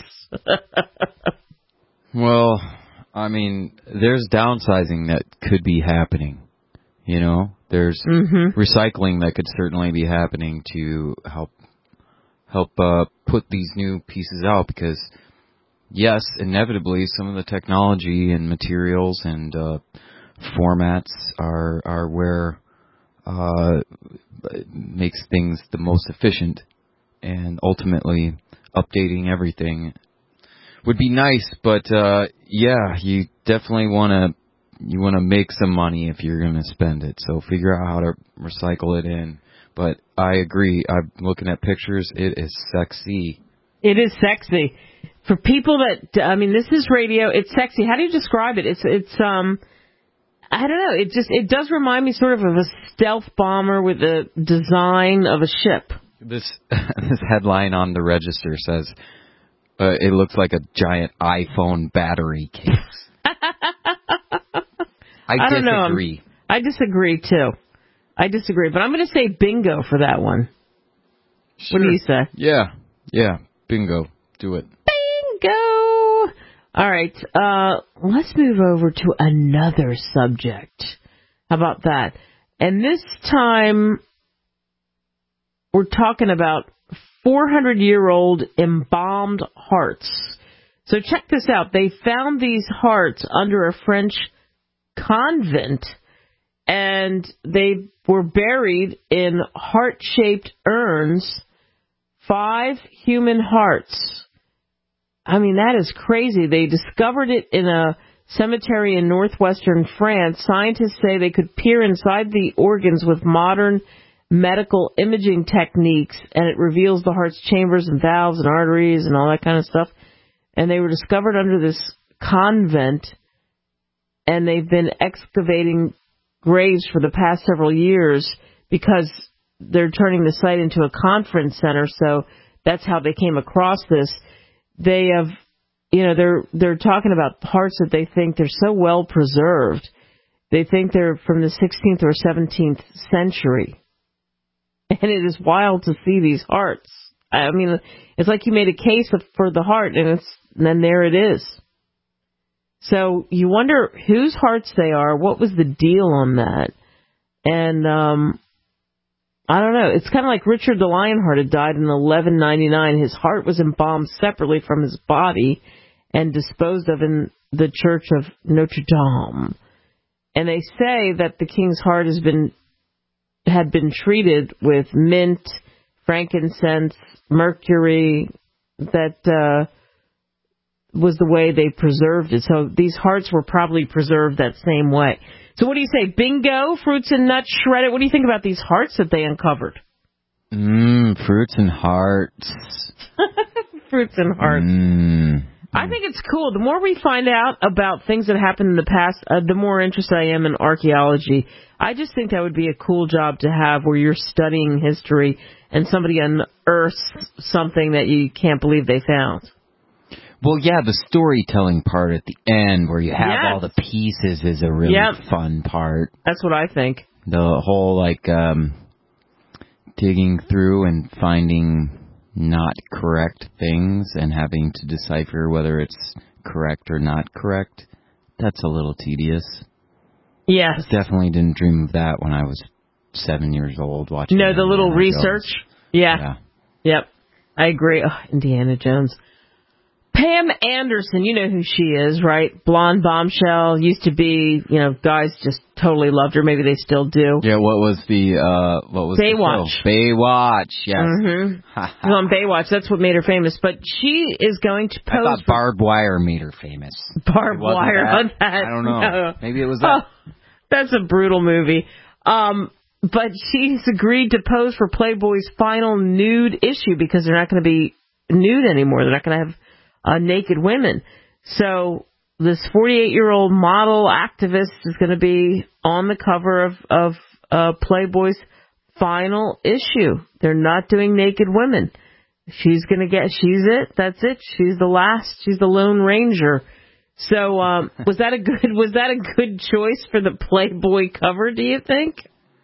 Speaker 1: Well, I mean, there's downsizing that could be happening. You know, there's mm-hmm. recycling that could certainly be happening to help help uh, put these new pieces out because, yes, inevitably some of the technology and materials and uh, formats are are where uh, makes things the most efficient, and ultimately updating everything would be nice. But uh, yeah, you definitely want to. You want to make some money if you're going to spend it, so figure out how to recycle it in. But I agree. I'm looking at pictures. It is sexy.
Speaker 2: It is sexy. For people that, I mean, this is radio. It's sexy. How do you describe it? It's, it's, um, I don't know. It just, it does remind me sort of of a stealth bomber with the design of a ship.
Speaker 1: This, this headline on the register says, uh, it looks like a giant iPhone battery case. I,
Speaker 2: I don't
Speaker 1: disagree.
Speaker 2: know. I disagree, too. I disagree. But I'm going to say bingo for that one.
Speaker 1: Sure.
Speaker 2: What do you say?
Speaker 1: Yeah. Yeah. Bingo. Do it.
Speaker 2: Bingo! All right. Uh, let's move over to another subject. How about that? And this time, we're talking about four hundred year old embalmed hearts. So check this out. They found these hearts under a French convent, and they were buried in heart-shaped urns, five human hearts. I mean, that is crazy. They discovered it in a cemetery in northwestern France. Scientists say they could peer inside the organs with modern medical imaging techniques, and it reveals the heart's chambers and valves and arteries and all that kind of stuff. And they were discovered under this convent, and they've been excavating graves for the past several years because they're turning the site into a conference center, so that's how they came across this. They have, you know, they're they're talking about hearts that they think they're so well preserved. They think they're from the sixteenth or seventeenth century. And it is wild to see these hearts. I mean, it's like you made a case for the heart, and it's and then there it is. So you wonder whose hearts they are. What was the deal on that? And um, I don't know. It's kind of like Richard the Lionheart had died in eleven ninety-nine. His heart was embalmed separately from his body and disposed of in the Church of Notre Dame. And they say that the king's heart has been had been treated with mint, frankincense, mercury, that uh, was the way they preserved it. So these hearts were probably preserved that same way. So what do you say? Bingo, fruits and nuts shredded. What do you think about these hearts that they uncovered?
Speaker 1: Mmm, fruits and hearts.
Speaker 2: Fruits and hearts.
Speaker 1: Mm.
Speaker 2: I think it's cool. The more we find out about things that happened in the past, uh, the more interested I am in archaeology. I just think that would be a cool job to have where you're studying history and somebody unearths something that you can't believe they found.
Speaker 1: Well, yeah, the storytelling part at the end where you have
Speaker 2: yes.
Speaker 1: all the pieces is a really
Speaker 2: yep.
Speaker 1: fun part.
Speaker 2: That's what I think.
Speaker 1: The whole, like, um, digging through and finding not correct things and having to decipher whether it's correct or not correct, that's a little tedious.
Speaker 2: Yes.
Speaker 1: Definitely didn't dream of that when I was seven years old watching.
Speaker 2: No, the little research. Yeah.
Speaker 1: yeah.
Speaker 2: Yep. I agree. Oh, Indiana Jones. Pam Anderson, you know who she is, right? Blonde bombshell. Used to be, you know, guys just totally loved her. Maybe they still do.
Speaker 1: Yeah, what was the, uh, what was
Speaker 2: Baywatch.
Speaker 1: the show? Baywatch, yes.
Speaker 2: Mm-hmm. On Baywatch, that's what made her famous. But she is going to pose.
Speaker 1: I thought Barbed Wire made her famous.
Speaker 2: Barbed Wire
Speaker 1: that.
Speaker 2: on that.
Speaker 1: I don't know.
Speaker 2: No.
Speaker 1: Maybe it was that.
Speaker 2: Oh, that's a brutal movie. Um, but she's agreed to pose for Playboy's final nude issue because they're not going to be nude anymore. They're not going to have Uh, naked women. So this forty-eight-year-old model activist is going to be on the cover of, of uh, Playboy's final issue. They're not doing naked women. She's going to get, she's it. That's it. She's the last. She's the Lone Ranger. So um, was that a good, was that a good choice for the Playboy cover, do you think?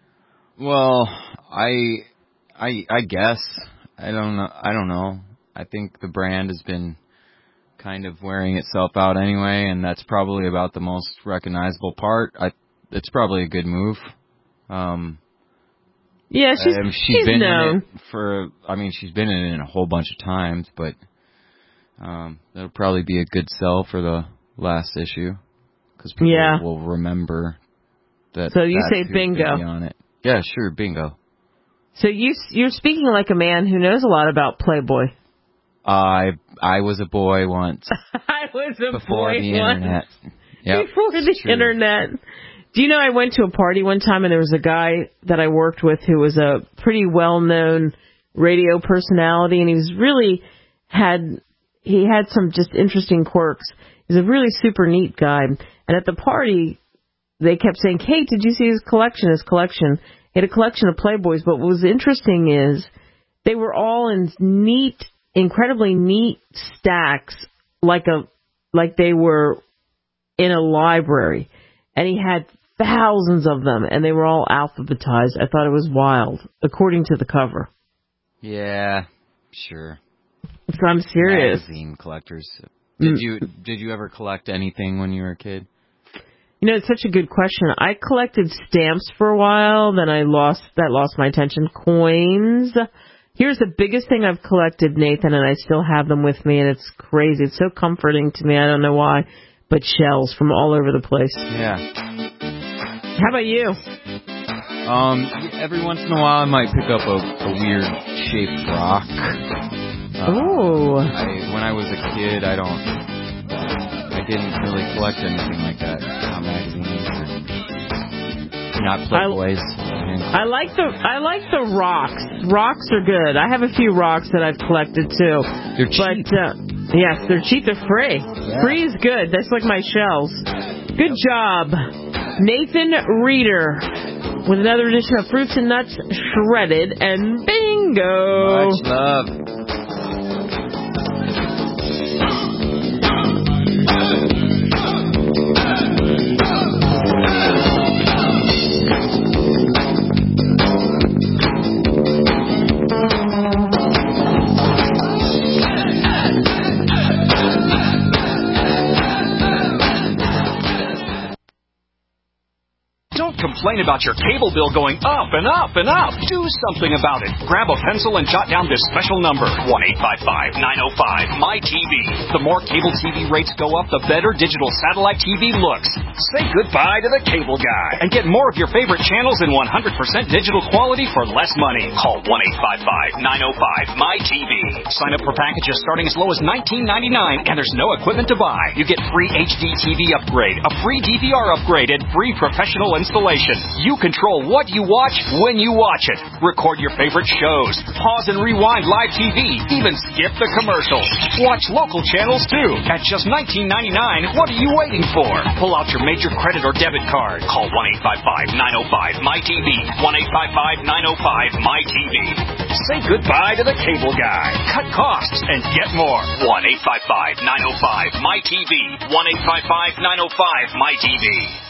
Speaker 1: Well, I, I, I guess. I don't know. I don't know. I think the brand has been kind of wearing itself out anyway, and that's probably about the most recognizable part. I, it's probably a good move. Um,
Speaker 2: yeah, she's,
Speaker 1: um, she's,
Speaker 2: she's
Speaker 1: been
Speaker 2: known.
Speaker 1: in it for. I mean, she's been in it a whole bunch of times, but um, that'll probably be a good sell for the last issue because people
Speaker 2: yeah.
Speaker 1: will remember that.
Speaker 2: So you
Speaker 1: that's
Speaker 2: say bingo
Speaker 1: on it. Yeah, sure, bingo.
Speaker 2: So you you're speaking like a man who knows a lot about Playboy.
Speaker 1: I I was a boy once.
Speaker 2: I was a
Speaker 1: before
Speaker 2: boy
Speaker 1: the
Speaker 2: once.
Speaker 1: internet. Yep,
Speaker 2: before the
Speaker 1: true.
Speaker 2: internet. Do you know I went to a party one time and there was a guy that I worked with who was a pretty well-known radio personality, and he was really had he had some just interesting quirks. He's a really super neat guy. And at the party, they kept saying, "Kate, did you see his collection? His collection." He had a collection of Playboys, but what was interesting is they were all in neat. incredibly neat stacks, like a like they were in a library, and he had thousands of them, and they were all alphabetized. I thought it was wild, according to the cover.
Speaker 1: Yeah, sure.
Speaker 2: I'm serious.
Speaker 1: Magazine collectors. Did mm. you did you ever collect anything when you were a kid?
Speaker 2: You know, it's such a good question. I collected stamps for a while, then I lost that lost my attention. Coins. Here's the biggest thing I've collected, Nathan, and I still have them with me, and it's crazy. It's so comforting to me. I don't know why, but shells from all over the place.
Speaker 1: Yeah.
Speaker 2: How about you?
Speaker 1: Um, every once in a while, I might pick up a, a weird shaped rock. Uh,
Speaker 2: Ooh.
Speaker 1: I, when I was a kid, I don't. I didn't really collect anything like that. Not magazines or not Playboys.
Speaker 2: I like the I like the rocks. Rocks are good. I have a few rocks that I've collected too.
Speaker 1: They're cheap.
Speaker 2: But uh, yes, they're cheap. They're free.
Speaker 1: Yeah.
Speaker 2: Free is good. That's like my shells. Good job, Nathan Reeder, with another edition of Fruits and Nuts Shredded and Bingo.
Speaker 1: Much love.
Speaker 3: Complain about your cable bill going up and up and up. Do something about it. Grab a pencil and jot down this special number, one eight five five, nine oh five, M Y T V. The more cable T V rates go up, the better digital satellite T V looks. Say goodbye to the cable guy and get more of your favorite channels in one hundred percent digital quality for less money. Call one eight five five, nine oh five, M Y T V. Sign up for packages starting as low as nineteen ninety-nine, and there's no equipment to buy. You get free H D T V upgrade, a free D V R upgrade, and free professional installation. You control what you watch when you watch it. Record your favorite shows. Pause and rewind live T V. Even skip the commercials. Watch local channels too. At just nineteen ninety-nine, what are you waiting for? Pull out your major credit or debit card. Call one eight five five, nine oh five, M Y T V. one eight five five, nine oh five, M Y T V. Say goodbye to the cable guy. Cut costs and get more. one eight five five, nine oh five, M Y T V. one eight five five, nine oh five, M Y T V.